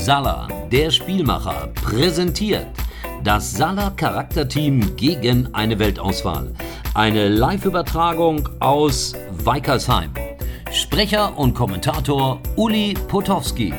Salah, der Spielmacher, präsentiert das Salah Charakterteam gegen eine Weltauswahl. Eine Live-Übertragung aus Weikersheim. Sprecher und Kommentator Uli Potowski.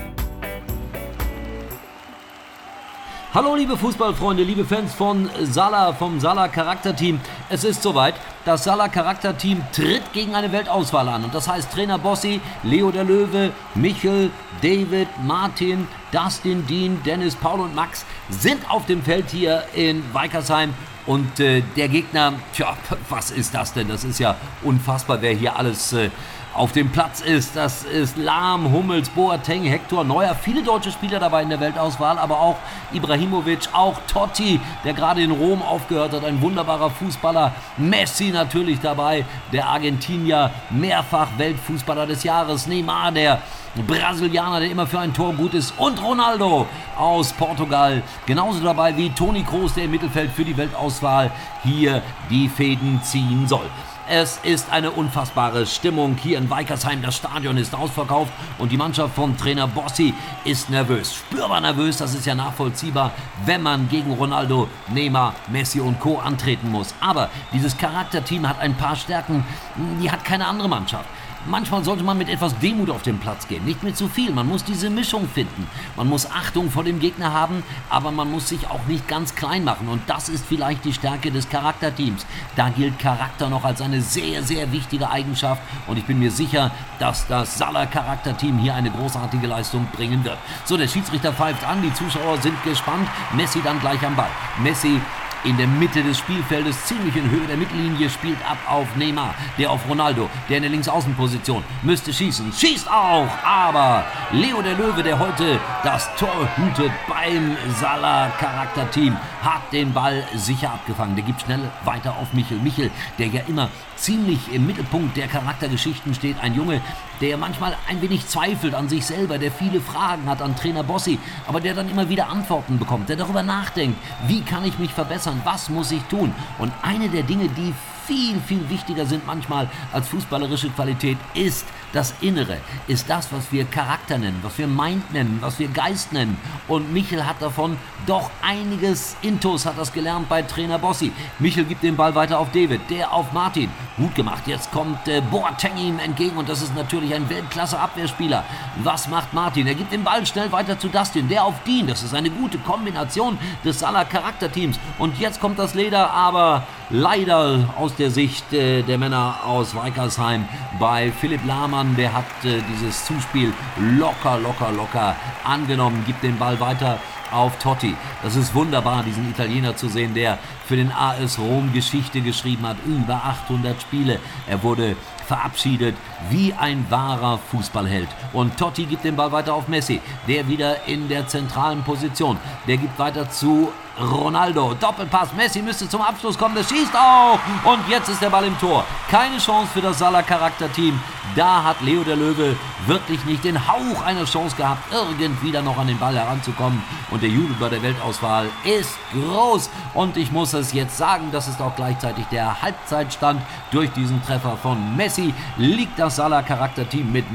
Hallo liebe Fußballfreunde, liebe Fans von Salah, vom Salah Charakterteam. Es ist soweit, das Salah Charakterteam tritt gegen eine Weltauswahl an. Und das heißt Trainer Bossi, Leo der Löwe, Michel, David, Martin, Dustin, Dean, Dennis, Paul und Max sind auf dem Feld hier in Weikersheim. Und der Gegner, was ist das denn? Das ist ja unfassbar, wer hier alles auf dem Platz ist. Das ist Lahm, Hummels, Boateng, Hector, Neuer. Viele deutsche Spieler dabei in der Weltauswahl, aber auch Ibrahimovic, auch Totti, der gerade in Rom aufgehört hat. Ein wunderbarer Fußballer. Messi natürlich dabei, der Argentinier, mehrfach Weltfußballer des Jahres. Neymar, der Brasilianer, der immer für ein Tor gut ist. Und Ronaldo aus Portugal. Genauso dabei wie Toni Kroos, der im Mittelfeld für die Weltauswahl hier die Fäden ziehen soll. Es ist eine unfassbare Stimmung hier in Weikersheim. Das Stadion ist ausverkauft und die Mannschaft von Trainer Bossi ist nervös. Spürbar nervös, das ist ja nachvollziehbar, wenn man gegen Ronaldo, Neymar, Messi und Co. antreten muss. Aber dieses Charakterteam hat ein paar Stärken, die hat keine andere Mannschaft. Manchmal sollte man mit etwas Demut auf den Platz gehen, nicht mit zu viel. Man muss diese Mischung finden. Man muss Achtung vor dem Gegner haben, aber man muss sich auch nicht ganz klein machen. Und das ist vielleicht die Stärke des Charakterteams. Da gilt Charakter noch als eine sehr, sehr wichtige Eigenschaft. Und ich bin mir sicher, dass das Salah Charakterteam hier eine großartige Leistung bringen wird. So, der Schiedsrichter pfeift an, die Zuschauer sind gespannt. Messi dann gleich am Ball. Messi in der Mitte des Spielfeldes, ziemlich in Höhe der Mittellinie, spielt ab auf Neymar, der auf Ronaldo, der in der Linksaußenposition müsste schießen. Schießt auch, aber Leo der Löwe, der heute das Tor hütet beim Salah Charakterteam, hat den Ball sicher abgefangen. Der gibt schnell weiter auf Michel. Michel, der ja immer ziemlich im Mittelpunkt der Charaktergeschichten steht. Ein Junge, der manchmal ein wenig zweifelt an sich selber, der viele Fragen hat an Trainer Bossi, aber der dann immer wieder Antworten bekommt, der darüber nachdenkt, wie kann ich mich verbessern, was muss ich tun? Und eine der Dinge, die viel, viel wichtiger sind manchmal als fußballerische Qualität, ist das Innere, ist das, was wir Charakter nennen, was wir Mind nennen, was wir Geist nennen. Und Michel hat davon doch einiges Intus, hat das gelernt bei Trainer Bossi. Michel gibt den Ball weiter auf David, der auf Martin. Gut gemacht, jetzt kommt Boateng ihm entgegen und das ist natürlich ein Weltklasse-Abwehrspieler. Was macht Martin? Er gibt den Ball schnell weiter zu Dustin, der auf Dean. Das ist eine gute Kombination des Salah-Charakterteams. Und jetzt kommt das Leder, aber leider aus der Sicht der Männer aus Weikersheim bei Philipp Lahmann. Der hat dieses Zuspiel locker angenommen, gibt den Ball weiter auf Totti. Das ist wunderbar, diesen Italiener zu sehen, der für den AS Rom Geschichte geschrieben hat. Über 800 Spiele. Er wurde verabschiedet wie ein wahrer Fußballheld. Und Totti gibt den Ball weiter auf Messi, der wieder in der zentralen Position. Der gibt weiter zu Ronaldo. Doppelpass. Messi müsste zum Abschluss kommen. Das schießt auch. Und jetzt ist der Ball im Tor. Keine Chance für das Salah Charakterteam. Da hat Leo der Löwe wirklich nicht den Hauch einer Chance gehabt, irgendwie da noch an den Ball heranzukommen. Und der Jubel bei der Weltauswahl ist groß. Und ich muss es jetzt sagen, das ist auch gleichzeitig der Halbzeitstand. Durch diesen Treffer von Messi liegt das Salah Charakterteam mit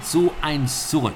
0:1 zurück.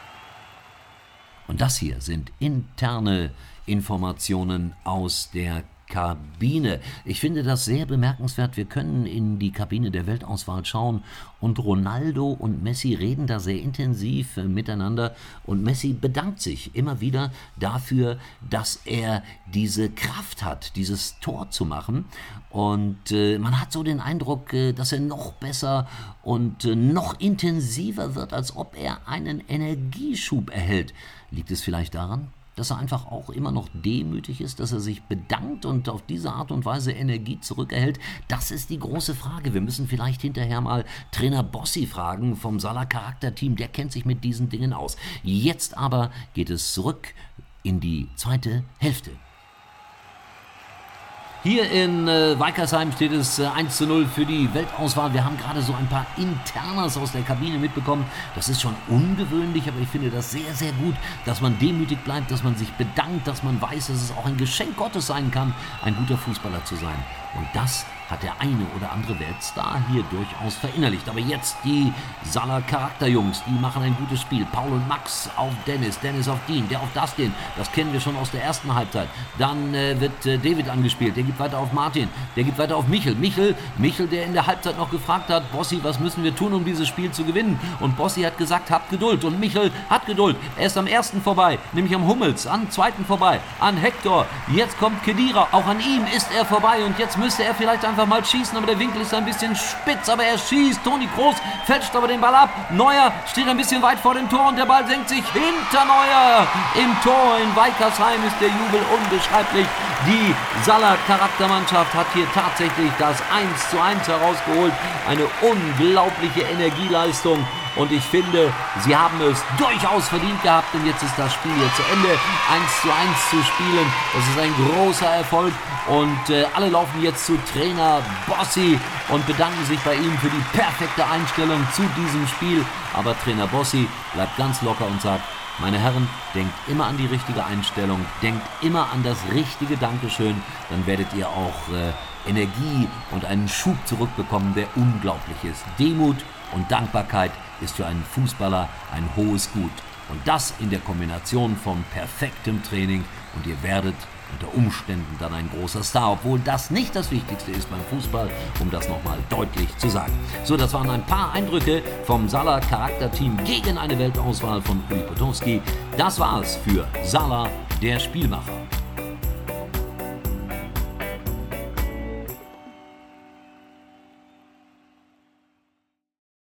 Und das hier sind interne Informationen aus der Kabine. Ich finde das sehr bemerkenswert. Wir können in die Kabine der Weltauswahl schauen und Ronaldo und Messi reden da sehr intensiv miteinander und Messi bedankt sich immer wieder dafür, dass er diese Kraft hat, dieses Tor zu machen und man hat so den Eindruck, dass er noch besser und noch intensiver wird, als ob er einen Energieschub erhält. Liegt es vielleicht daran, dass er einfach auch immer noch demütig ist, dass er sich bedankt und auf diese Art und Weise Energie zurückerhält? Das ist die große Frage. Wir müssen vielleicht hinterher mal Trainer Bossi fragen vom Salah Charakterteam. Der kennt sich mit diesen Dingen aus. Jetzt aber geht es zurück in die zweite Hälfte. Hier in Weikersheim steht es 1:0 für die Weltauswahl. Wir haben gerade so ein paar Internas aus der Kabine mitbekommen. Das ist schon ungewöhnlich, aber ich finde das sehr, sehr gut, dass man demütig bleibt, dass man sich bedankt, dass man weiß, dass es auch ein Geschenk Gottes sein kann, ein guter Fußballer zu sein. Und das hat der eine oder andere Weltstar hier durchaus verinnerlicht. Aber jetzt die Salah Charakterjungs, die machen ein gutes Spiel. Paul und Max auf Dennis, Dennis auf Dean, der auf Dustin. Das kennen wir schon aus der ersten Halbzeit. Dann wird David angespielt, der gibt weiter auf Martin, der gibt weiter auf Michel. Michel, der in der Halbzeit noch gefragt hat, Bossi, was müssen wir tun, um dieses Spiel zu gewinnen? Und Bossi hat gesagt, habt Geduld. Und Michel hat Geduld. Er ist am ersten vorbei, nämlich am Hummels, am zweiten vorbei, an Hector. Jetzt kommt Khedira, auch an ihm ist er vorbei und jetzt müsste er vielleicht einfach mal schießen, aber der Winkel ist ein bisschen spitz, aber er schießt. Toni Kroos fälscht aber den Ball ab. Neuer steht ein bisschen weit vor dem Tor und der Ball senkt sich hinter Neuer. Im Tor in Weikersheim ist der Jubel unbeschreiblich. Die Salah Charaktermannschaft hat hier tatsächlich das 1:1 herausgeholt. Eine unglaubliche Energieleistung. Und ich finde, sie haben es durchaus verdient gehabt. Und jetzt ist das Spiel hier zu Ende. 1:1 zu spielen, das ist ein großer Erfolg. Und alle laufen jetzt zu Trainer Bossi und bedanken sich bei ihm für die perfekte Einstellung zu diesem Spiel. Aber Trainer Bossi bleibt ganz locker und sagt, meine Herren, denkt immer an die richtige Einstellung, denkt immer an das richtige Dankeschön. Dann werdet ihr auch Energie und einen Schub zurückbekommen, der unglaublich ist. Demut und Dankbarkeit ist für einen Fußballer ein hohes Gut. Und das in der Kombination von perfektem Training und ihr werdet unter Umständen dann ein großer Star, obwohl das nicht das Wichtigste ist beim Fußball, um das nochmal deutlich zu sagen. So, das waren ein paar Eindrücke vom Salah Charakterteam gegen eine Weltauswahl von Uli Potowski. Das war's für Salah, der Spielmacher.